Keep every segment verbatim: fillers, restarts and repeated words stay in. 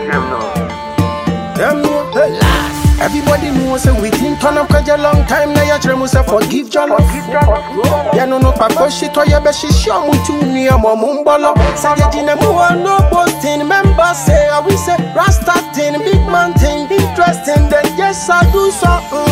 Them know, hey. Everybody knows say we think turn up cause a long time now you try to say forgive Jollof. Ya no no papa shit or you be she show mu tu ni amo mumbolo. Say you jine mu no posting members say I we say Rasta thing, big man thing, interesting then yes I do something.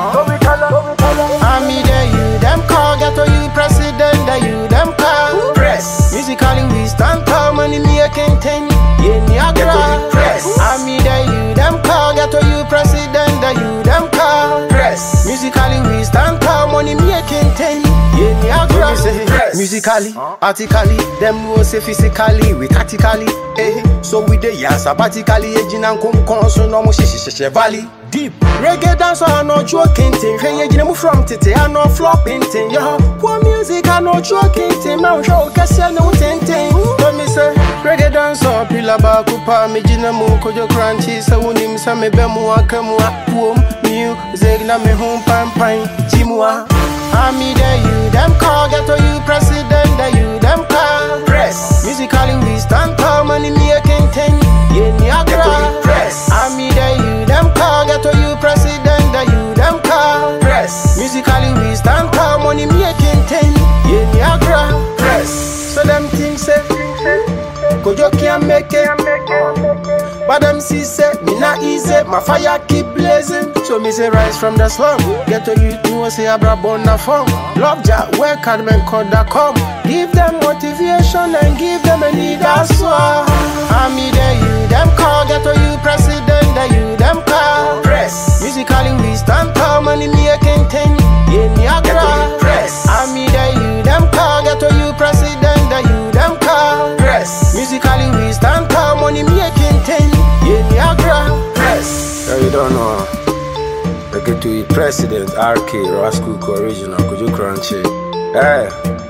I me there you them call get to you president there you them call press. Musically we stand tall money making thing. Yeah Niagara press. I me there you them call get to you president there you them call press. Musically we stand tall money making thing. Yeah Niagara press. Musically, artically, them know say physically we tactically. Eh, so we dey yeah sabbatically aging and come come so no mo she she valley. Deep reggae dance I no joking thing. Hey, you know from tete I no flopping thing. Yo, poor music I no joking thing. Man show guess you no thing thing. Let me say reggae dance up pila ba kupa me jina mu kojo crunchy so unim sa me be mu akamu apom music na me home pan pan jimwa. Ami there you them call get to you president there you them call press. Musically we stand tall money making thing. Yeah Niagara press. Ami there you them call get to you president there you them call press. Musically we stand tall money making thing. Yeah Niagara press. So them things say Kojo can't make it. But them see say me not easy. My fire keep blazing. So me say rise from the slum. Get to you know say I brought on the phone. Love ja where can men call that come. Give them motivation and give them a need as well. I me there you them call. Get to you president there you them call press. Musically we stand tall money making thing. Yeah Niagara press. I me there you them call. Get to you president there you them call press. Musically we stand tall money making thing. Yeah Niagara press. Yeah, you don't know. I get to eat president R K Rascal original Kojo Crunchy. Hey,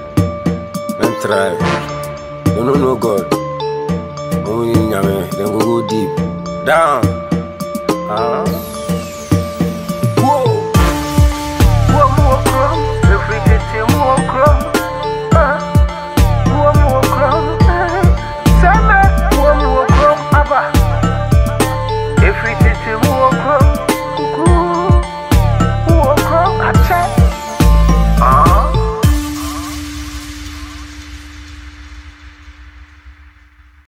men try. You don't know God. Only nyame, then go go deep down. Uh-huh.